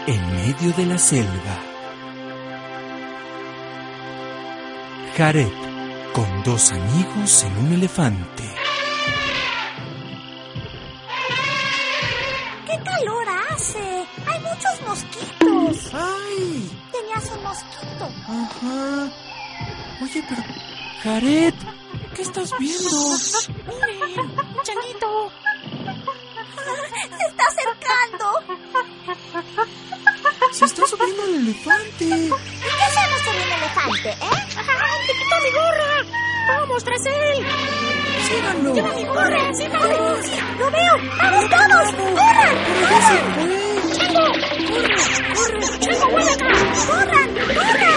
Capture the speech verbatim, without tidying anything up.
en medio de la selva. Jared, con dos amigos en un elefante. ¡Qué calor hace! ¡Hay muchos mosquitos! ¡Ay! Tenías un mosquito. Ajá. Oye, pero... Jared, ¿qué estás viendo? ¡Miren! ¡Changuito! ¡Se está acercando! Se está subiendo el elefante. ¿Y qué hacemos con un elefante, eh? ¡Ay, te quitó mi gorra! ¡Vamos tras él! ¡Síganlo! ¡Lleva mi gorra! ¡Síganlo! Sí, ¡lo veo! ¡Vamos todos! ¡Corran! ¡Pero ya se fue! ¡Chango! ¡Corre! ¡Corre! ¡Chango, vuelve acá! ¡Corran! ¡Corran!